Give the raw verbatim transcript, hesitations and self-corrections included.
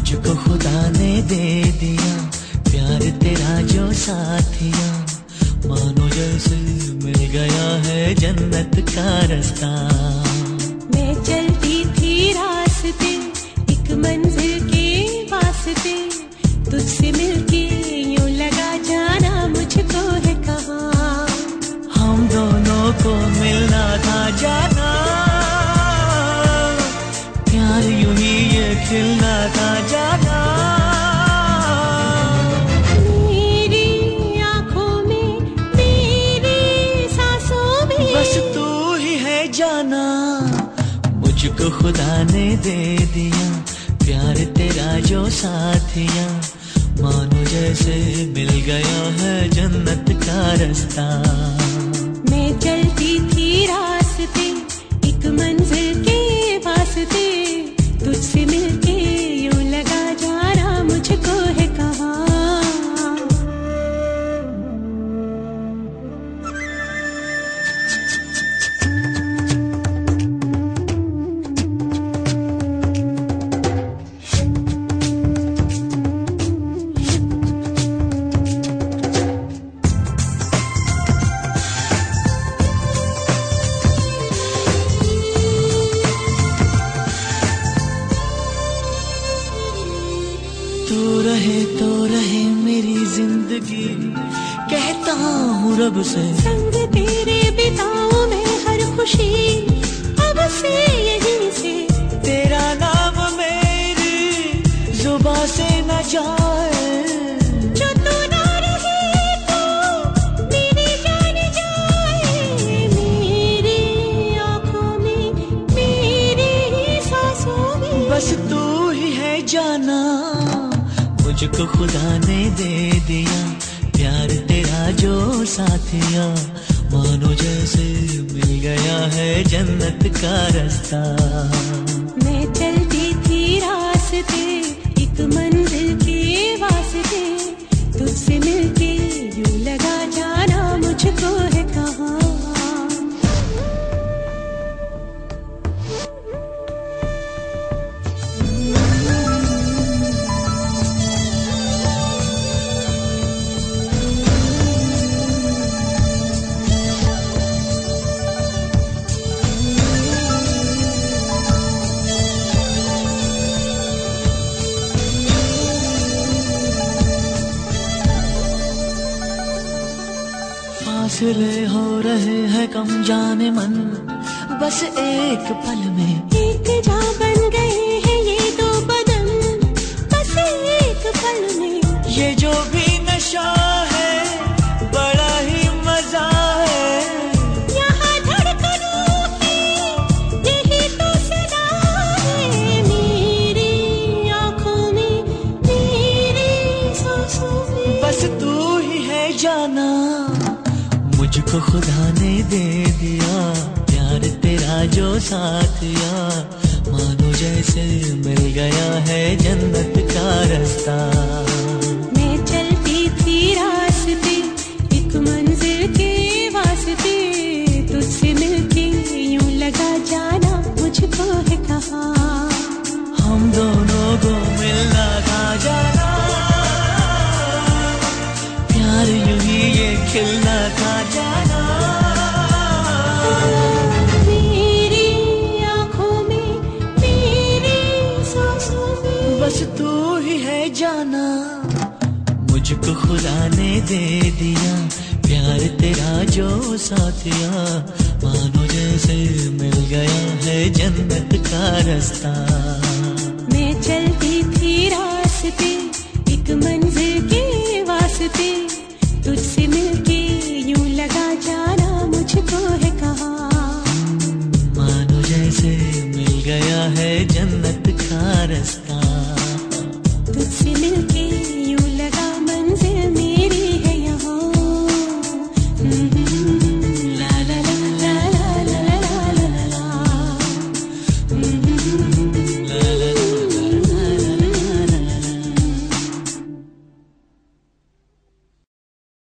मुझको खुदा ने दे दिया प्यार तेरा जो साथिया, मानो जैसे मिल गया है जन्नत का रास्ता। मैं चलती थी रास्ते एक मंजिल के वास्ते, तुझसे मिलके यूं लगा जाना मुझको है कहाँ। हम दोनों को मिलना था जाना, प्यार यूं ही ये खिलना था जाना। मेरी आंखों में मेरी सांसों में बस तू ही है जाना, मुझको खुदा ने दे दिया प्यार तेरा जो साथिया, मानो जैसे मिल गया है जन्नत का रास्ता। मैं चलती थी रास्ते एक मंजिल के वास्ते, तुझसे मिलके यूं लगा जाना मुझको है कहाँ। तू रहे तो रहे मेरी जिंदगी, कहता हूँ रब से। संग तेरे बिताऊं मैं हर खुशी, अब से यहीं से तेरा नाम मेरी जुबां से न जाए, जो तू ना रहे तो मेरी जान जाए। मेरी आंखों में मेरी सांसों में बस तू ही है जाना, मुझको खुदा ने दे दिया प्यार तेरा जो साथिया, मानो जैसे मिल गया है जन्नत का रास्ता। मैं चलती थी रास्ते एक मंजिल के वास्ते, तुझसे मिलके यूं लगा जाना मुझको है कहाँ। फासले हो रहे हैं कम जाने मन, बस एक पल में एक जा बन गए हैं ये दो बदन, बस एक पल में। ये जो भी नशा है बड़ा ही मजा है, यहाँ धड़कनों की यही तो सदा है। मेरी आंखों में मेरी सांसों में बस तू ही है जाना, मुझको खुदा ने दे दिया प्यार तेरा जो साथिया, मानो जैसे मिल गया है जन्नत का रास्ता। मैं चलती थी रास्ते एक मंजिल के वास्ते, तुझसे मिलके यूं लगा जाना मुझको है कहाँ। हम दोनों को मिलना था जाना, प्यार यूं ही ये खिलना था जाना। मेरी आंखों में मेरी सांसों में बस तू ही है जाना, मुझको खुदा ने दे दिया प्यार तेरा जो साथिया, मानो जैसे मिल गया है जन्नत का रास्ता। मैं चलती थी रास्ते एक मंजिल के वास्ते, तुझसे मिलके यूं लगा जाना मुझको है कहाँ। मानो जैसे मिल गया है जन्नत का रास्ता, तुझसे मिलके